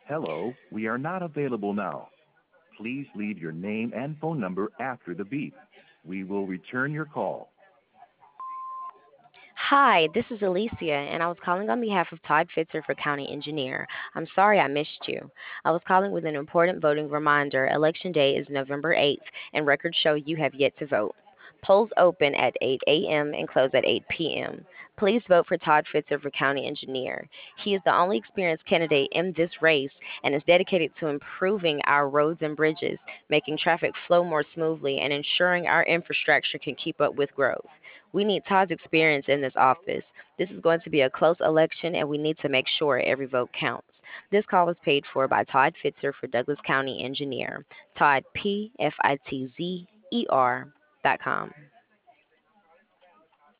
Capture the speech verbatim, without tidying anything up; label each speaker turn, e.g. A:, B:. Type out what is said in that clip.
A: Hello, we are not available now. Please leave your name and phone number after the beep. We will return your call.
B: Hi, this is Alicia, and I was calling on behalf of Todd Fitzer for County Engineer. I'm sorry I missed you. I was calling with an important voting reminder. Election Day is November eighth, and records show you have yet to vote. Polls open at eight a m and close at eight p m. Please vote for Todd Fitzer for County Engineer. He is the only experienced candidate in this race and is dedicated to improving our roads and bridges, making traffic flow more smoothly, and ensuring our infrastructure can keep up with growth. We need Todd's experience in this office. This is going to be a close election, and we need to make sure every vote counts. This call was paid for by Todd Fitzer for Douglas County Engineer. Todd, P F I T Z E R dot com.